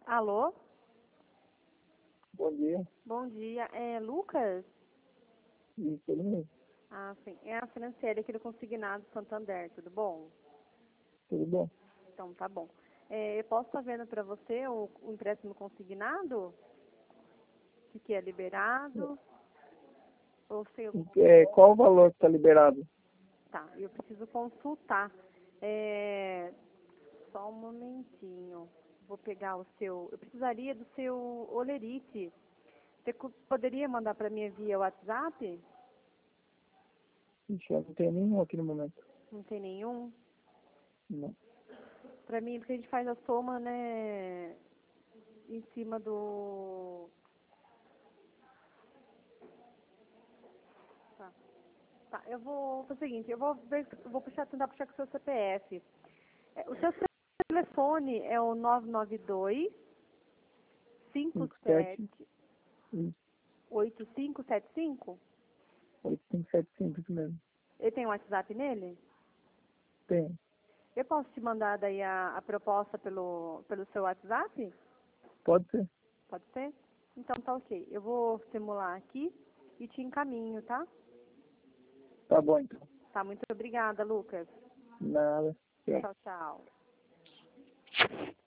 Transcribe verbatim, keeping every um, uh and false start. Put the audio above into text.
Alô? Bom dia. Bom dia. É Lucas? Isso, ele mesmo. Ah, sim. É a Franciele aqui do Consignado Santander, tudo bom? Tudo bom? Então, tá bom. É, eu posso estar vendo para você o, o empréstimo consignado? Que, que é liberado? Ou se eu... É, qual o valor que está liberado? Tá, eu preciso consultar. É, só um momentinho. Vou pegar o seu... Eu precisaria do seu olerite. Você co- poderia mandar para mim via WhatsApp? Ixi, eu não tenho nenhum aqui no momento. Não tem nenhum? Não. Pra mim, porque a gente faz a soma, né, em cima do... Tá, tá, eu vou fazer o seguinte, eu vou, ver, eu vou puxar, tentar puxar com o seu C P F. É, o seu telefone é o nove nove dois, cinco cinco sete, sete, isso, oito cinco sete cinco? oito cinco sete cinco, isso mesmo. Ele tem um WhatsApp nele? Tem. Eu posso te mandar daí a, a proposta pelo, pelo seu WhatsApp? Pode ser. Pode ser? Então tá ok. Eu vou simular aqui e te encaminho, tá? Tá bom, então. Tá, muito obrigada, Lucas. Nada. Tchau. Tchau, tchau.